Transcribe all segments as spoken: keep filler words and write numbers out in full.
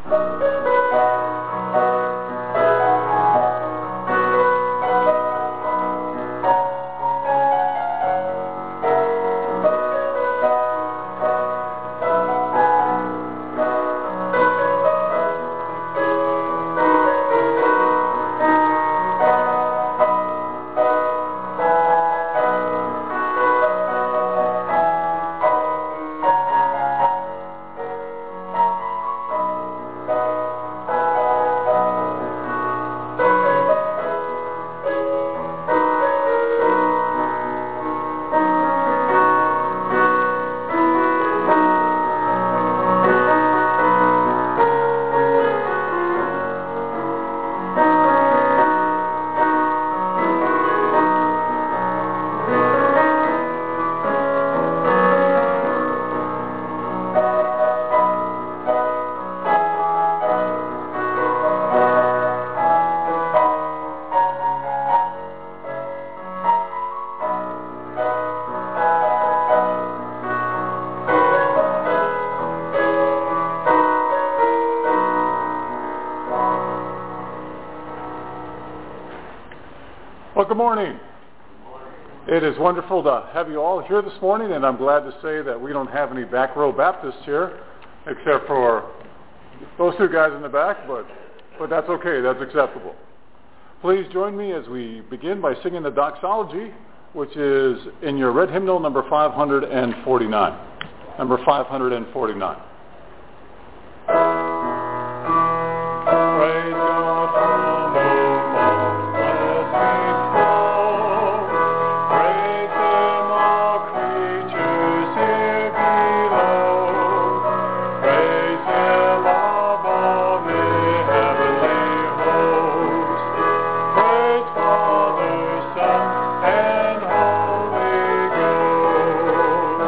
Well, good morning. It is wonderful to have you all here this morning, and I'm glad to say that we don't have any back row Baptists here, except for those two guys in the back, but, but that's okay. That's acceptable. Please join me as we begin by singing the doxology, which is in your red hymnal number five hundred forty-nine. Number five hundred forty-nine. Praise God from whom all blessings flow. Praise Him, all creatures here below. Praise Him above the heavenly host. Praise Father, Son, and Holy Ghost.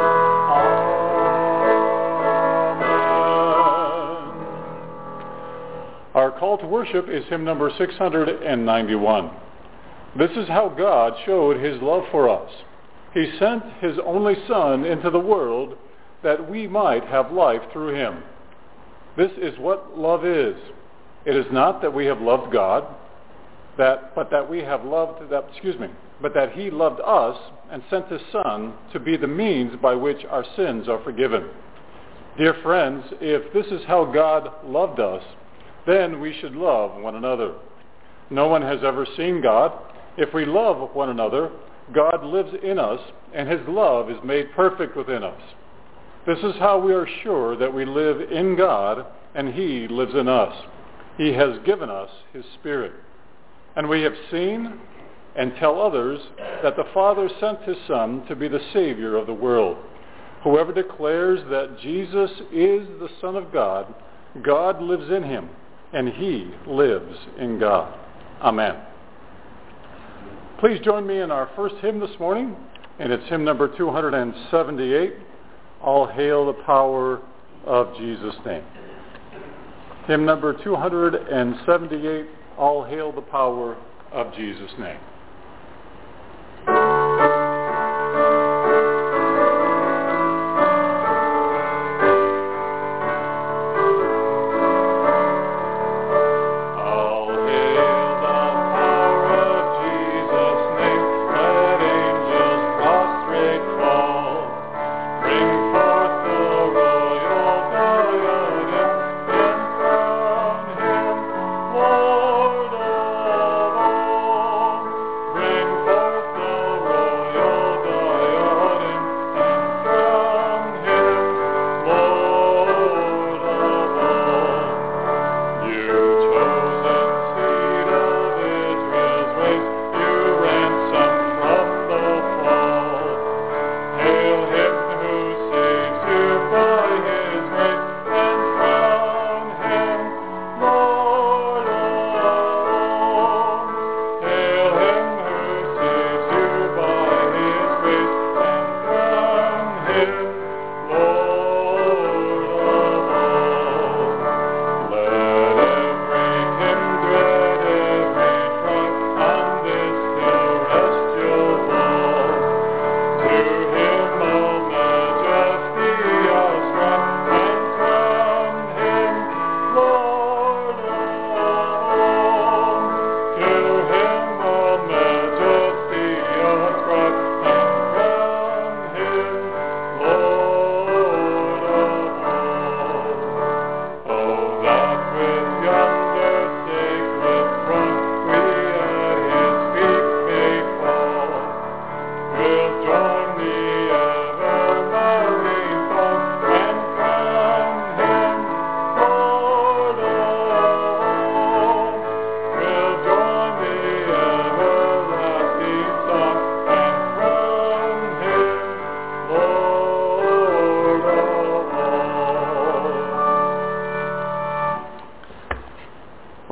Amen. Our call to worship is hymn number six hundred ninety-one. This is how God showed His love for us. He sent His only Son into the world that we might have life through Him. This is what love is. It is not that we have loved God, that but that we have loved that excuse me, but that He loved us and sent His Son to be the means by which our sins are forgiven. Dear friends, if this is how God loved us, then we should love one another. No one has ever seen God. If we love one another, God lives in us, and His love is made perfect within us. This is how we are sure that we live in God, and He lives in us. He has given us His Spirit. And we have seen and tell others that the Father sent His Son to be the Savior of the world. Whoever declares that Jesus is the Son of God, God lives in Him, and He lives in God. Amen. Please join me in our first hymn this morning, and it's hymn number two hundred seventy-eight, All Hail the Power of Jesus' Name. Hymn number two hundred seventy-eight, All Hail the Power of Jesus' Name.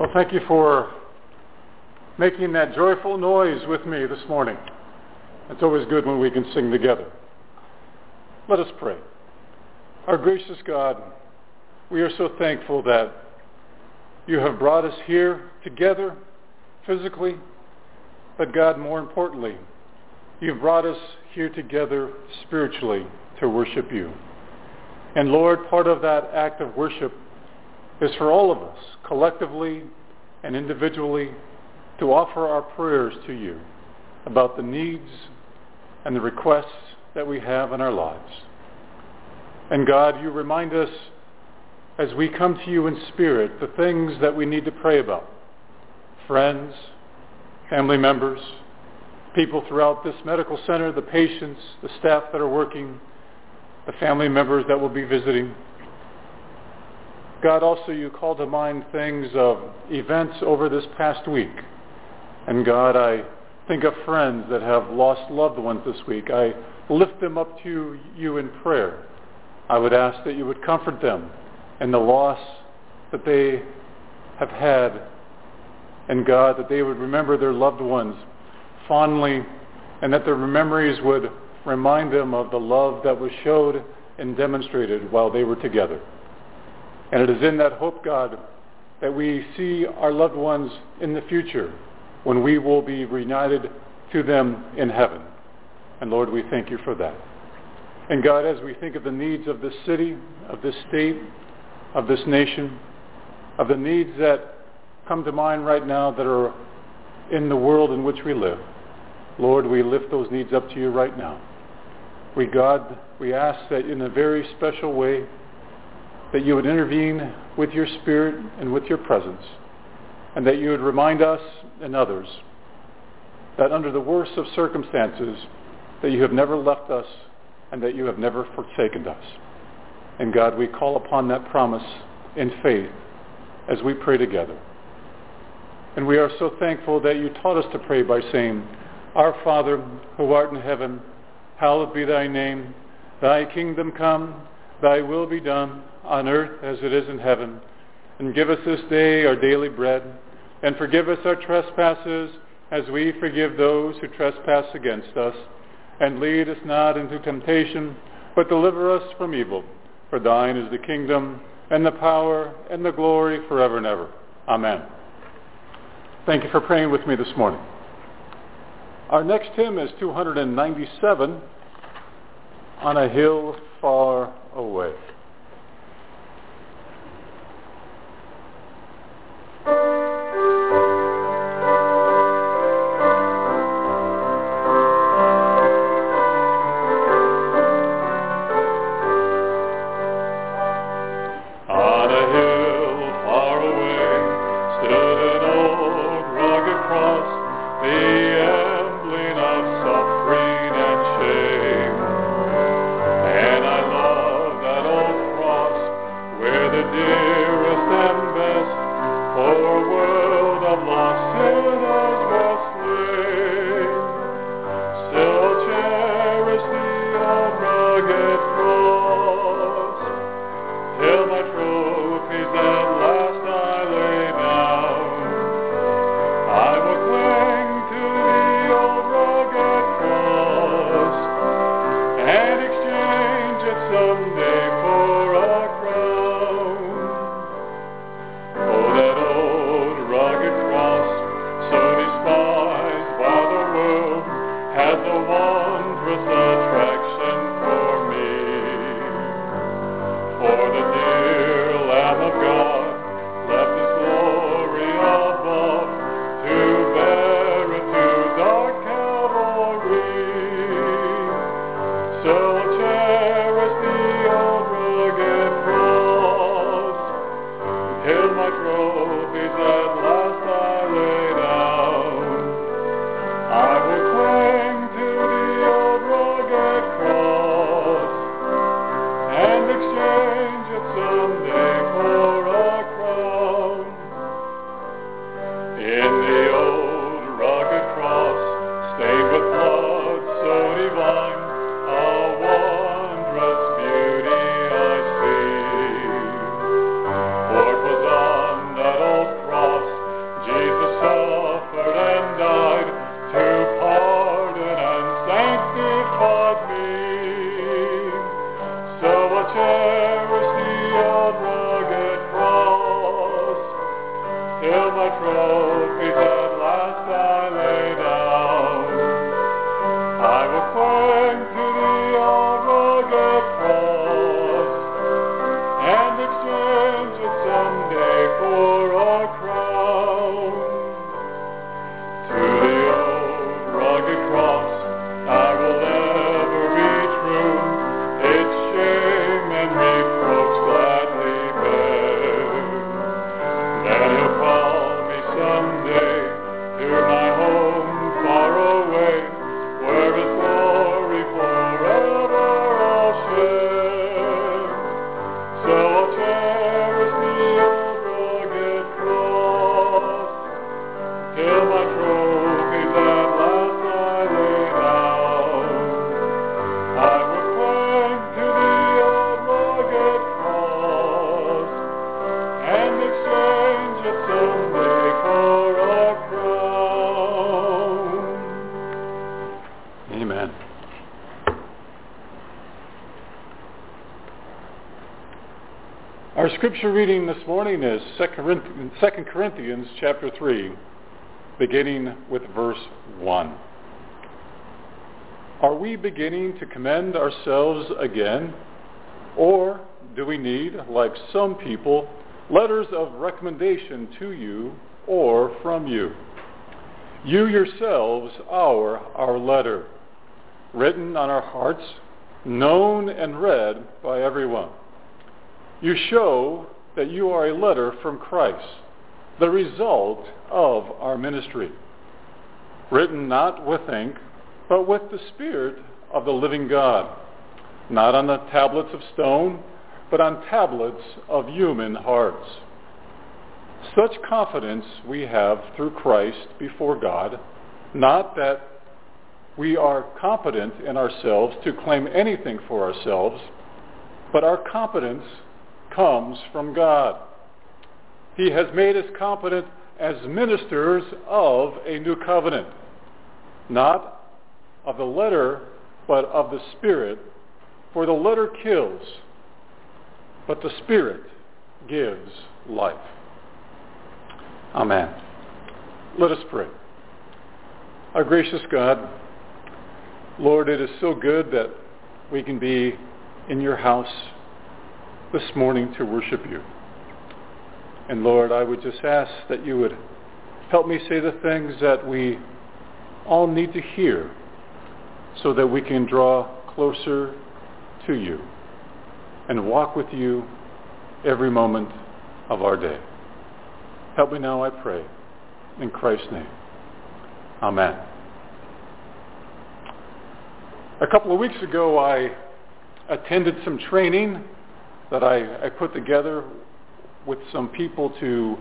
Well, thank you for making that joyful noise with me this morning. It's always good when we can sing together. Let us pray. Our gracious God, we are so thankful that you have brought us here together physically, but God, more importantly, you've brought us here together spiritually to worship you. And Lord, part of that act of worship is for all of us, collectively and individually, to offer our prayers to you about the needs and the requests that we have in our lives. And God, you remind us as we come to you in spirit the things that we need to pray about. Friends, family members, people throughout this medical center, the patients, the staff that are working, the family members that will be visiting. God, also you call to mind things of events over this past week. And God, I think of friends that have lost loved ones this week. I lift them up to you in prayer. I would ask that you would comfort them in the loss that they have had. And God, that they would remember their loved ones fondly, and that their memories would remind them of the love that was showed and demonstrated while they were together. And it is in that hope, God, that we see our loved ones in the future when we will be reunited to them in heaven. And Lord, we thank you for that. And God, as we think of the needs of this city, of this state, of this nation, of the needs that come to mind right now that are in the world in which we live, Lord, we lift those needs up to you right now. We, God, we ask that in a very special way that you would intervene with your Spirit and with your presence, and that you would remind us and others that under the worst of circumstances, that you have never left us and that you have never forsaken us. And God, we call upon that promise in faith as we pray together. And we are so thankful that you taught us to pray by saying, Our Father, who art in heaven, hallowed be thy name. Thy kingdom come, thy will be done, on earth as it is in heaven. And give us this day our daily bread, and forgive us our trespasses, as we forgive those who trespass against us. And lead us not into temptation, but deliver us from evil. For thine is the kingdom, and the power, and the glory forever and ever. Amen. Thank you for praying with me this morning. Our next hymn is two hundred ninety-seven, On a Hill Far Away. For 'twas on that old cross my trophies at last I lay down. I will cling to the old rugged cross and exchange it someday for a crown. To the old rugged cross I will ever be true, its shame and reproach gladly bear. Then he'll call me someday to my home far away, where his glory forever I'll share. So I'll cherish the old rugged cross till my trophies at last I lay down. I will cling to the old rugged cross and exchange it someday for a crown. Amen. Our scripture reading this morning is Second Corinthians chapter three, beginning with verse one. Are we beginning to commend ourselves again? Or do we need, like some people, letters of recommendation to you or from you? You yourselves are our letter, written on our hearts, known and read by everyone. You show that you are a letter from Christ, the result of our ministry, written not with ink, but with the Spirit of the living God, not on the tablets of stone, but on tablets of human hearts. Such confidence we have through Christ before God, not that we are competent in ourselves to claim anything for ourselves, but our competence comes from God. He has made us competent as ministers of a new covenant, not of the letter, but of the Spirit. For the letter kills, but the Spirit gives life. Amen. Let us pray. Our gracious God, Lord, it is so good that we can be in your house this morning to worship you. And Lord, I would just ask that you would help me say the things that we all need to hear so that we can draw closer to you and walk with you every moment of our day. Help me now, I pray, in Christ's name. Amen. A couple of weeks ago, I attended some training that I, I put together with some people to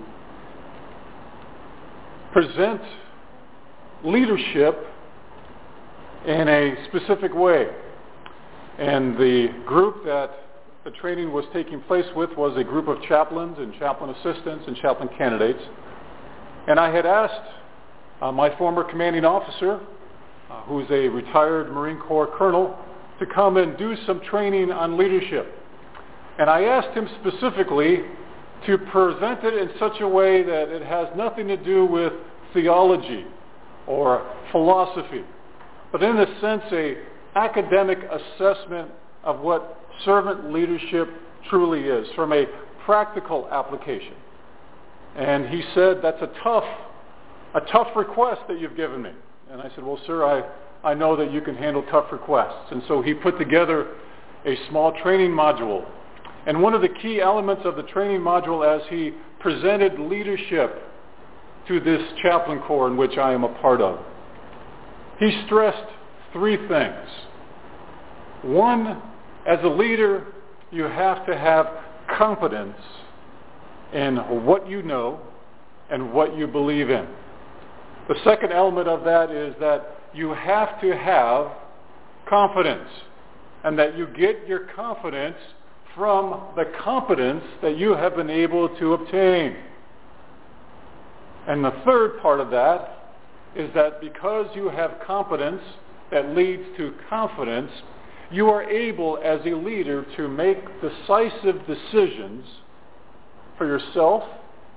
present leadership in a specific way. And the group that the training was taking place with was a group of chaplains and chaplain assistants and chaplain candidates. And I had asked uh, my former commanding officer, uh, who is a retired Marine Corps colonel, to come and do some training on leadership. And I asked him specifically to present it in such a way that it has nothing to do with theology or philosophy, but in a sense, a academic assessment of what servant leadership truly is from a practical application. And he said, that's a tough, a tough request that you've given me. And I said, well, sir, I, I know that you can handle tough requests. And so he put together a small training module. And one of the key elements of the training module as he presented leadership to this chaplain corps in which I am a part of, he stressed three things. One, as a leader, you have to have confidence in what you know and what you believe in. The second element of that is that you have to have confidence, and that you get your confidence from the competence that you have been able to obtain. And the third part of that is that because you have competence that leads to confidence, you are able as a leader to make decisive decisions for yourself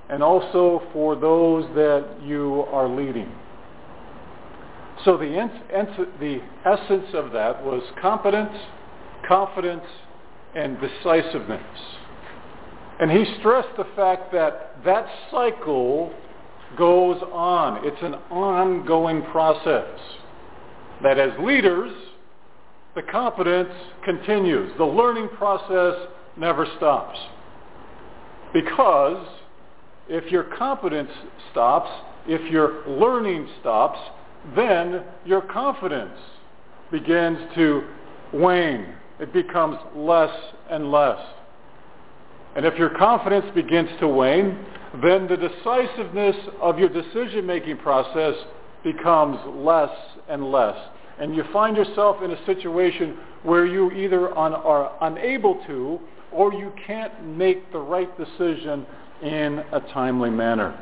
and also for those that you are leading. So the, ens- the essence of that was competence, confidence, and decisiveness. And he stressed the fact that that cycle goes on. It's an ongoing process. That as leaders, the competence continues. The learning process never stops. Because if your competence stops, if your learning stops, then your confidence begins to wane. It becomes less and less. And if your confidence begins to wane, then the decisiveness of your decision-making process becomes less and less. And you find yourself in a situation where you either un- are unable to or you can't make the right decision in a timely manner.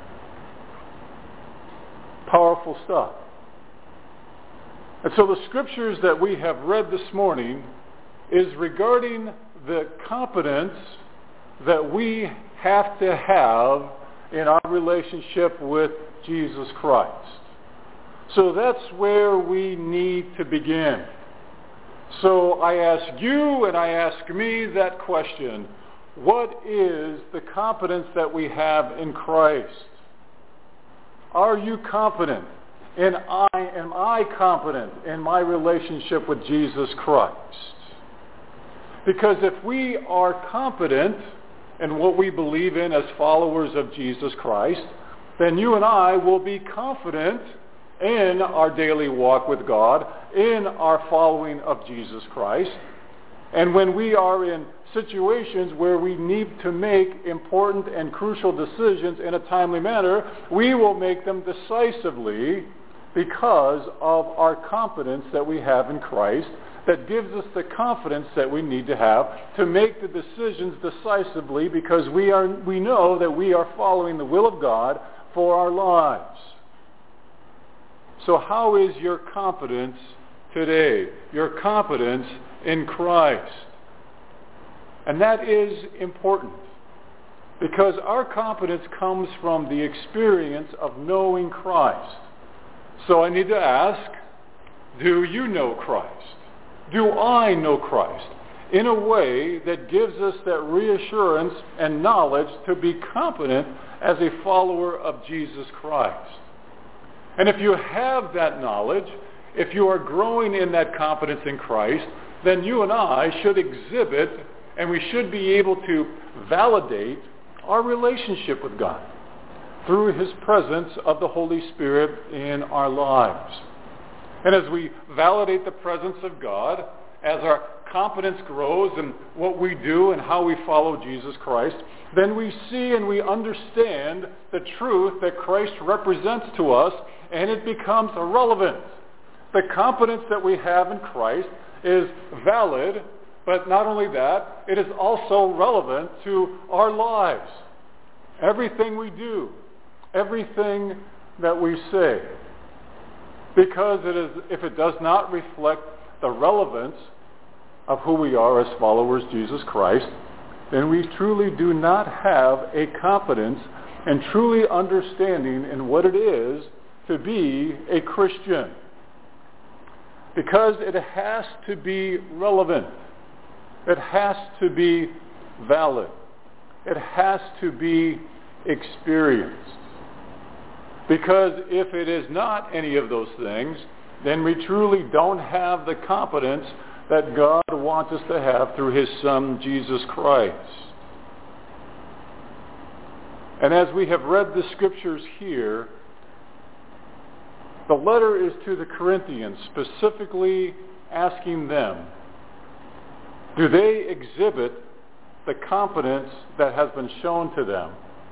Powerful stuff. And so the scriptures that we have read this morning is regarding the competence that we have to have in our relationship with Jesus Christ. So that's where we need to begin. So I ask you and I ask me that question. What is the competence that we have in Christ? Are you competent? And I, am I competent in my relationship with Jesus Christ? Because if we are competent in what we believe in as followers of Jesus Christ, then you and I will be confident in our daily walk with God, in our following of Jesus Christ. And when we are in situations where we need to make important and crucial decisions in a timely manner, we will make them decisively because of our competence that we have in Christ that gives us the confidence that we need to have to make the decisions decisively because we are we know that we are following the will of God for our lives. So how is your competence today? Your competence in Christ. And that is important because our competence comes from the experience of knowing Christ. So I need to ask, do you know Christ? Do I know Christ in a way that gives us that reassurance and knowledge to be competent as a follower of Jesus Christ? And if you have that knowledge, if you are growing in that competence in Christ, then you and I should exhibit and we should be able to validate our relationship with God through his presence of the Holy Spirit in our lives. And as we validate the presence of God, as our competence grows in what we do and how we follow Jesus Christ, then we see and we understand the truth that Christ represents to us, and it becomes irrelevant. The competence that we have in Christ is valid, but not only that, it is also relevant to our lives. Everything we do, everything that we say. Because it is, if it does not reflect the relevance of who we are as followers of Jesus Christ, then we truly do not have a competence and truly understanding in what it is to be a Christian. Because it has to be relevant. It has to be valid. It has to be experienced. Because if it is not any of those things, then we truly don't have the competence that God wants us to have through his Son, Jesus Christ. And as we have read the scriptures here, the letter is to the Corinthians, specifically asking them, do they exhibit the competence that has been shown to them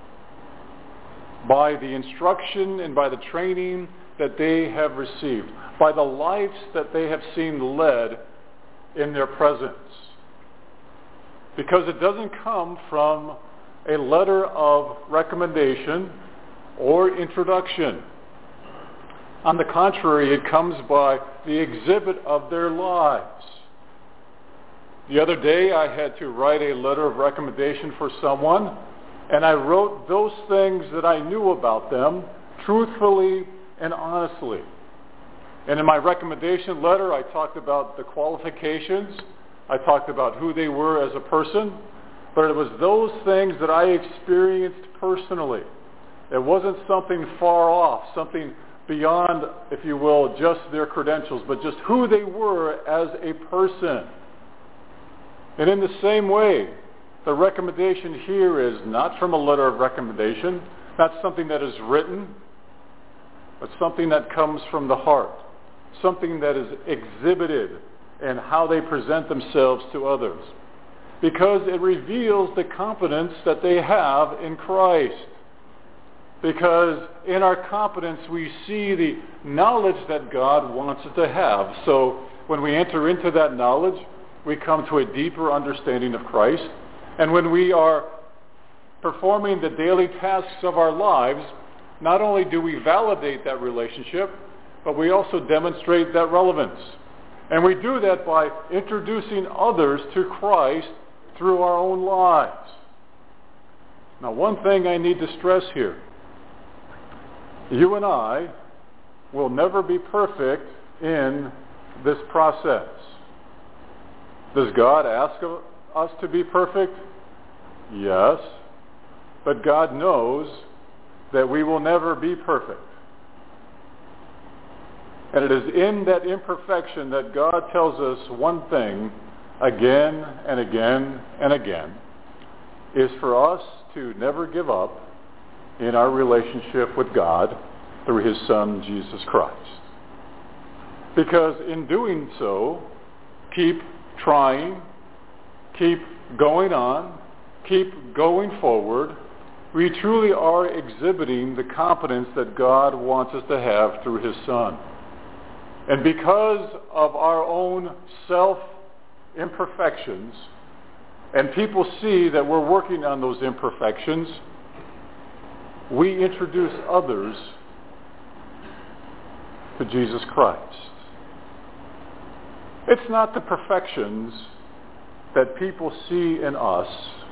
by the instruction and by the training that they have received, by the lives that they have seen led in their presence? Because it doesn't come from a letter of recommendation or introduction. On the contrary, it comes by the exhibit of their lives. The other day I had to write a letter of recommendation for someone, And I wrote those things that I knew about them truthfully and honestly. And in my recommendation letter, I talked about the qualifications. I talked about who they were as a person. But it was those things that I experienced personally. It wasn't something far off, something beyond, if you will, just their credentials, but just who they were as a person. And in the same way, the recommendation here is not from a letter of recommendation, not something that is written, but something that comes from the heart, something that is exhibited in how they present themselves to others, because it reveals the confidence that they have in Christ. Because in our confidence we see the knowledge that God wants us to have. So when we enter into that knowledge, we come to a deeper understanding of Christ. And when we are performing the daily tasks of our lives, not only do we validate that relationship, but we also demonstrate that relevance. And we do that by introducing others to Christ through our own lives. Now, one thing I need to stress here. You and I will never be perfect in this process. Does God ask of us to be perfect? Yes. But God knows that we will never be perfect. And it is in that imperfection that God tells us one thing again and again and again, is for us to never give up in our relationship with God through his Son, Jesus Christ. Because in doing so, keep trying, keep going on, keep going forward, we truly are exhibiting the confidence that God wants us to have through his Son. And because of our own self-imperfections, and people see that we're working on those imperfections, we introduce others to Jesus Christ. It's not the perfections that people see in us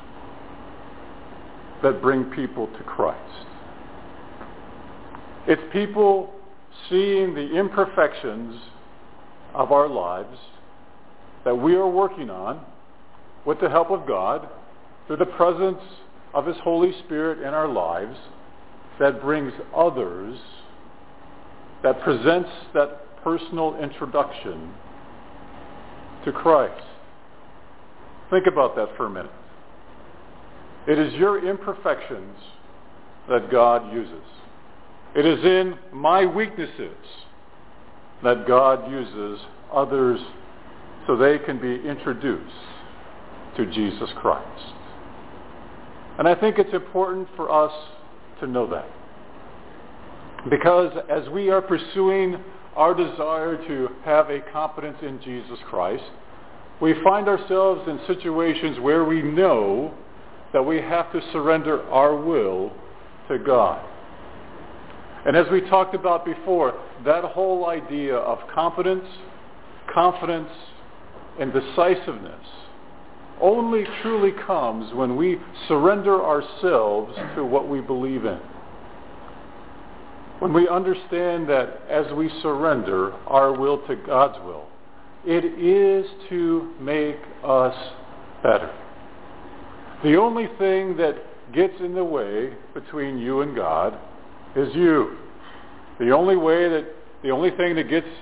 that bring people to Christ. It's people seeing the imperfections of our lives that we are working on with the help of God, through the presence of his Holy Spirit in our lives, that brings others, that presents that personal introduction to Christ. Think about that for a minute. It is your imperfections that God uses. It is in my weaknesses that God uses others so they can be introduced to Jesus Christ. And I think it's important for us to know that. Because as we are pursuing our desire to have a confidence in Jesus Christ, we find ourselves in situations where we know that we have to surrender our will to God. And as we talked about before, that whole idea of confidence, confidence, and decisiveness only truly comes when we surrender ourselves to what we believe in. When we understand that as we surrender our will to God's will, it is to make us better. The only thing that gets in the way between you and God is you. The only way that, the only thing that gets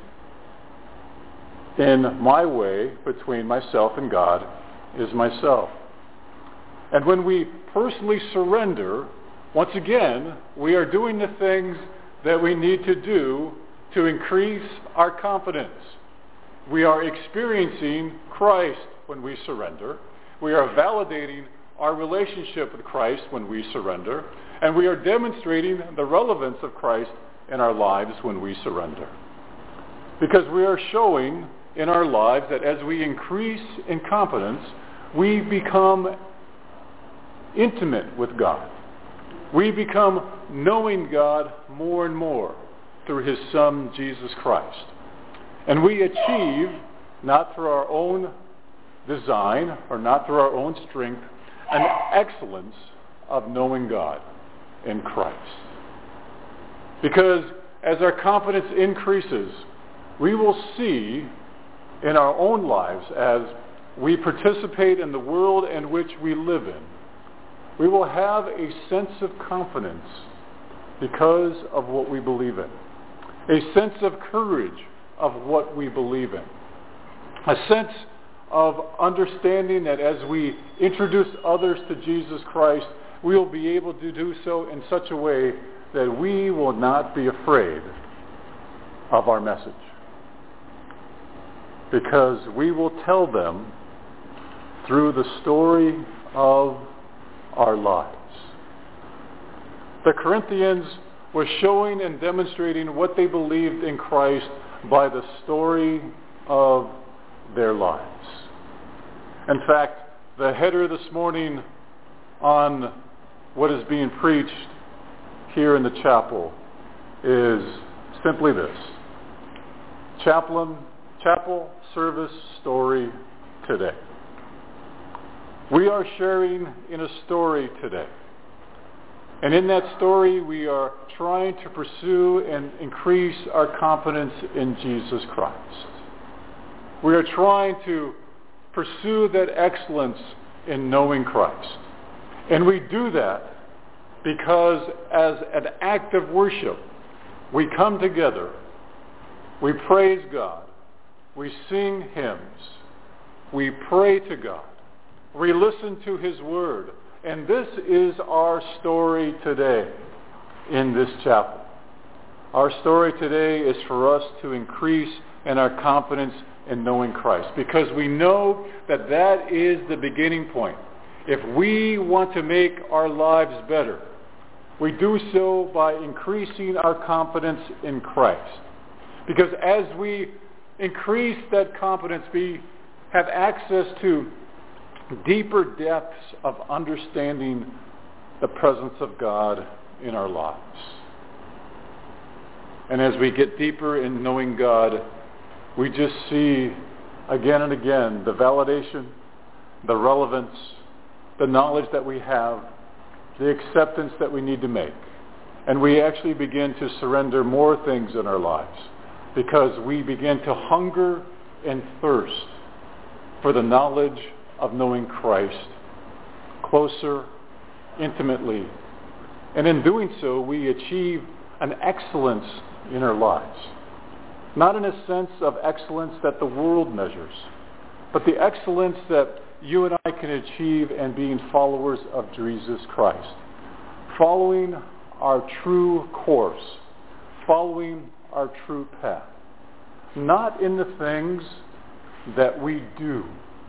in my way between myself and God is myself. And when we personally surrender, once again, we are doing the things that we need to do to increase our confidence. We are experiencing Christ when we surrender. We are validating our relationship with Christ when we surrender. And we are demonstrating the relevance of Christ in our lives when we surrender. Because we are showing in our lives that as we increase in confidence, we become intimate with God. We become knowing God more and more through his Son, Jesus Christ. And we achieve, not through our own design or not through our own strength, an excellence of knowing God in Christ. Because as our confidence increases, we will see in our own lives as we participate in the world in which we live in, we will have a sense of confidence because of what we believe in, a sense of courage of what we believe in, a sense of understanding that as we introduce others to Jesus Christ, we will be able to do so in such a way that we will not be afraid of our message, because we will tell them through the story of our lives. The Corinthians were showing and demonstrating what they believed in Christ by the story of their lives. In fact, the header this morning on what is being preached here in the chapel is simply this: Chaplain, Chapel Service Story Today. We are sharing in a story today. And in that story, we are trying to pursue and increase our confidence in Jesus Christ. We are trying to pursue that excellence in knowing Christ. And we do that because as an act of worship, we come together, we praise God, we sing hymns, we pray to God, we listen to his word. And this is our story today in this chapel. Our story today is for us to increase in our confidence in knowing Christ, because we know that that is the beginning point. If we want to make our lives better, we do so by increasing our confidence in Christ. Because as we increase that confidence, we have access to deeper depths of understanding the presence of God in our lives. And as we get deeper in knowing God, we just see again and again the validation, the relevance, the knowledge that we have, the acceptance that we need to make. And we actually begin to surrender more things in our lives because we begin to hunger and thirst for the knowledge of knowing Christ closer, intimately. And in doing so, we achieve an excellence in our lives. Not in a sense of excellence that the world measures, but the excellence that you and I can achieve in being followers of Jesus Christ. Following our true course. Following our true path. Not in the things that we do,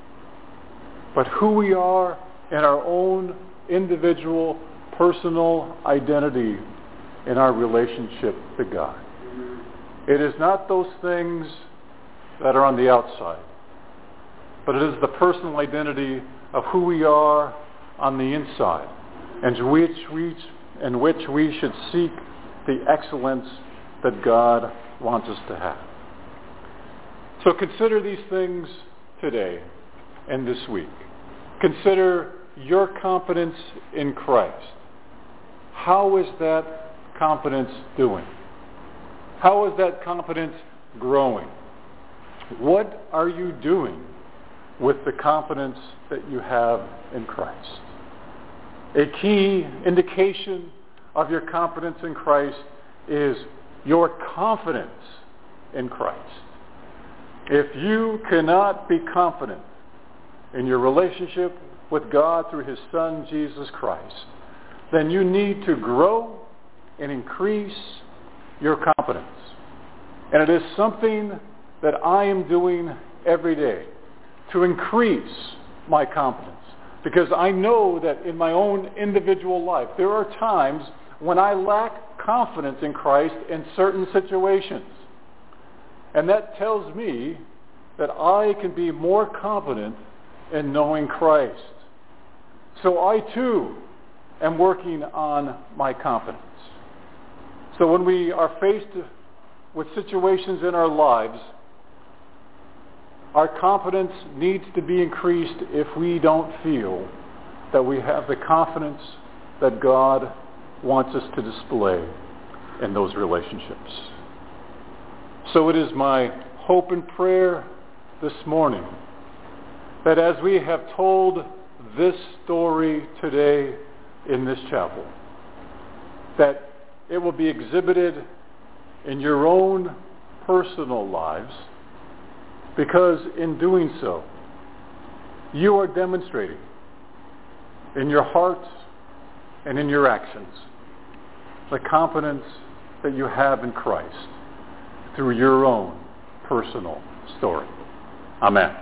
but who we are in our own individual, personal identity in our relationship to God. It is not those things that are on the outside, but it is the personal identity of who we are on the inside, and which we, in which we should seek the excellence that God wants us to have. So consider these things today and this week. Consider your confidence in Christ. How is that confidence doing? How is that confidence growing? What are you doing with the confidence that you have in Christ? A key indication of your confidence in Christ is your confidence in Christ. If you cannot be confident in your relationship with God through his Son, Jesus Christ, then you need to grow and increase your confidence. And it is something that I am doing every day to increase my confidence. Because I know that in my own individual life, there are times when I lack confidence in Christ in certain situations. And that tells me that I can be more confident in knowing Christ. So I too am working on my confidence. So when we are faced with situations in our lives, our confidence needs to be increased if we don't feel that we have the confidence that God wants us to display in those relationships. So it is my hope and prayer this morning that as we have told this story today in this chapel, that it will be exhibited in your own personal lives, because in doing so, you are demonstrating in your heart and in your actions the confidence that you have in Christ through your own personal story. Amen.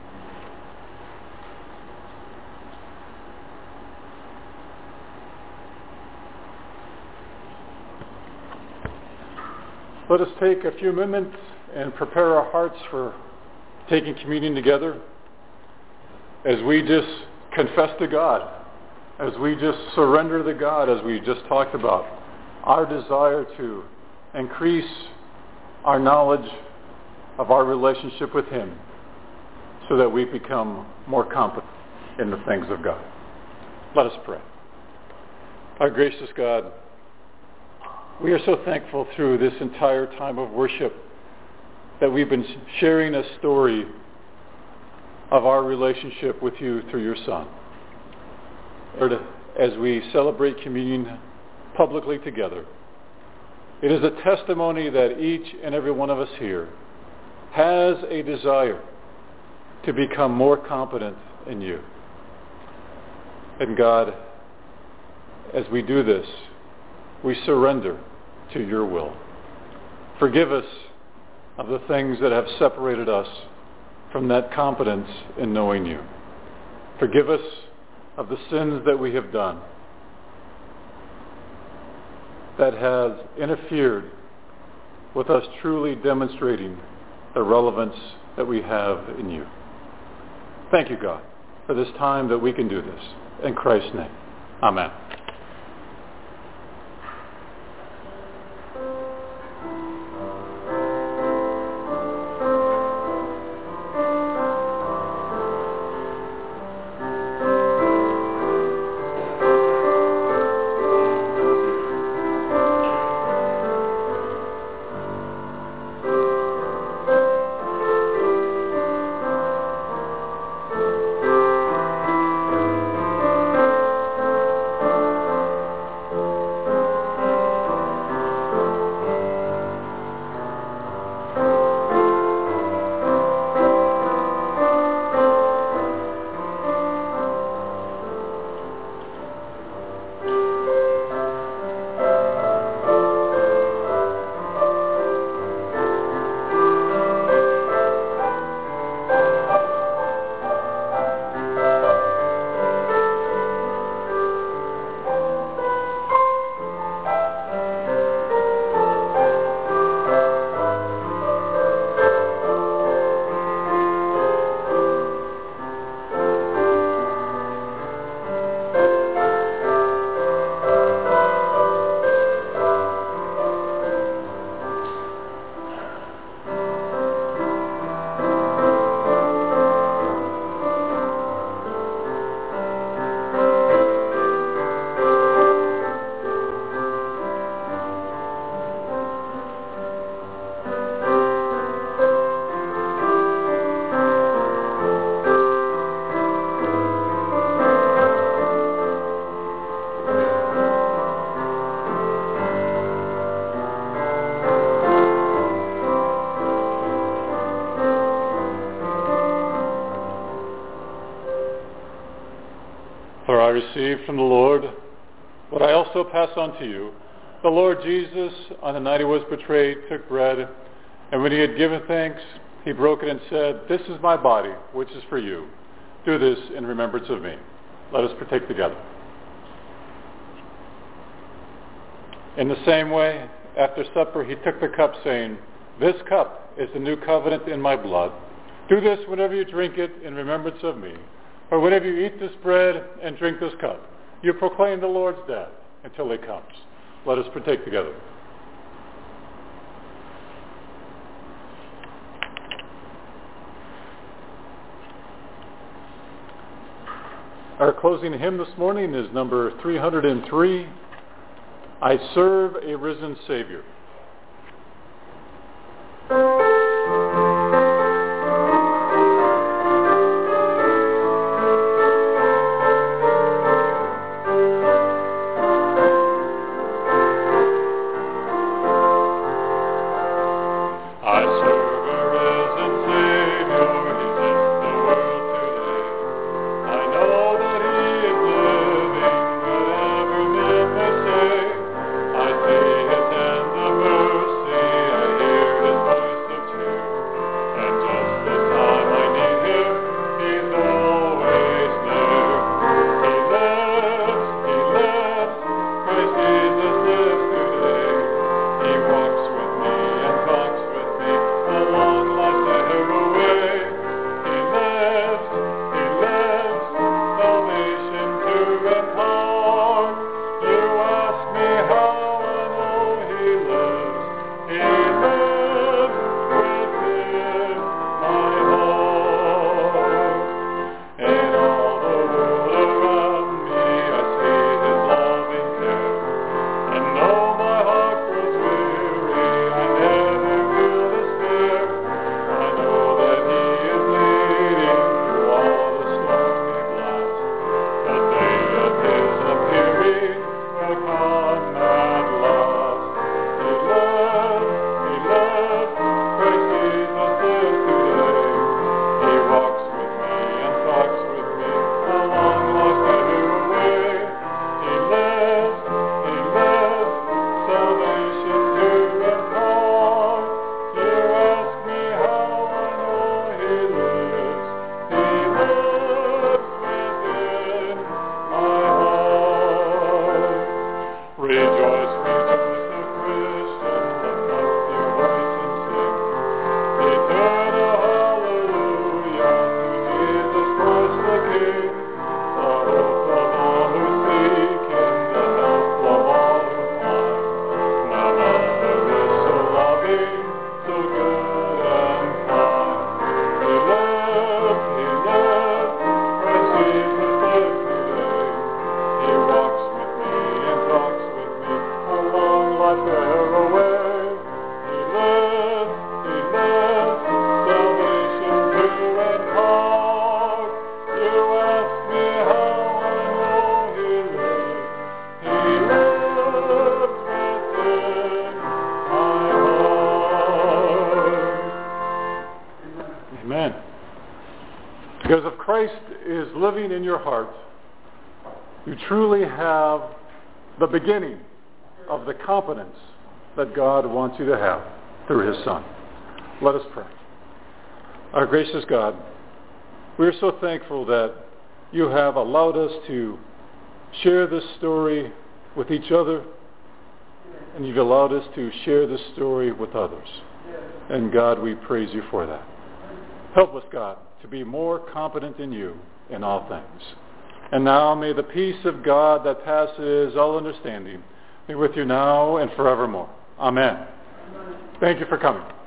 Let us take a few moments and prepare our hearts for taking communion together as we just confess to God, as we just surrender to God, as we just talked about, our desire to increase our knowledge of our relationship with Him so that we become more competent in the things of God. Let us pray. Our gracious God, we are so thankful through this entire time of worship that we've been sharing a story of our relationship with you through your Son. Lord, as we celebrate communion publicly together, it is a testimony that each and every one of us here has a desire to become more competent in you. And God, as we do this, we surrender to your will. Forgive us of the things that have separated us from that competence in knowing you. Forgive us of the sins that we have done that has interfered with us truly demonstrating the relevance that we have in you. Thank you, God, for this time that we can do this. In Christ's name, amen. For I received from the Lord what I also pass on to you. The Lord Jesus, on the night he was betrayed, took bread, and when he had given thanks, he broke it and said, "This is my body, which is for you. Do this in remembrance of me." Let us partake together. In the same way, after supper, he took the cup, saying, "This cup is the new covenant in my blood. Do this whenever you drink it in remembrance of me. For whenever you eat this bread and drink this cup, you proclaim the Lord's death until he comes." Let us partake together. Our closing hymn this morning is number three hundred three, I Serve a Risen Savior. Because if Christ is living in your heart, you truly have the beginning of the confidence that God wants you to have through his Son. Let us pray. Our gracious God, we are so thankful that you have allowed us to share this story with each other, and you've allowed us to share this story with others. And God, we praise you for that. Help us, God, to be more confident in you in all things. And now may the peace of God that passes all understanding be with you now and forevermore. Amen. Amen. Thank you for coming.